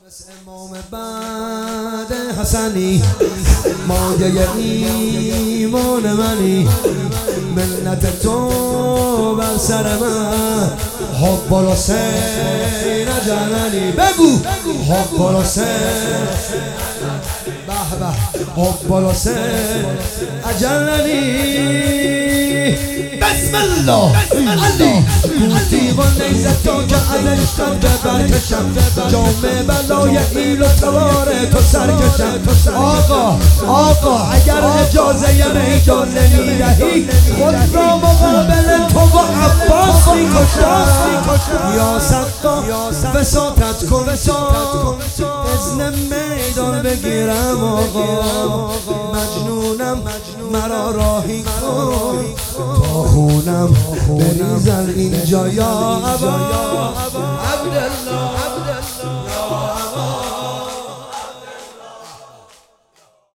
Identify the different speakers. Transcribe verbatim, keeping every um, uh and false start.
Speaker 1: مثل امام بعد حسنی مایه ایمان منی منت تو بر سر من حب الحسین جللی بگو حب الحسین به به حب الحسین اجللی بسم الله علی گوشتی و نیزت تو که ازش قدر برکشم جامعه بلای ایل و تواره تو سرکشم آقا آقا اگر اجازه ی میدان نمیدهی خود را مقابل تو و عباس میکشم یا سقا وساطت کن اذن میدان بگیرم آقا مجنونم مرا راهی کن تا خونم بریزن اینجا یا عبا عبدالله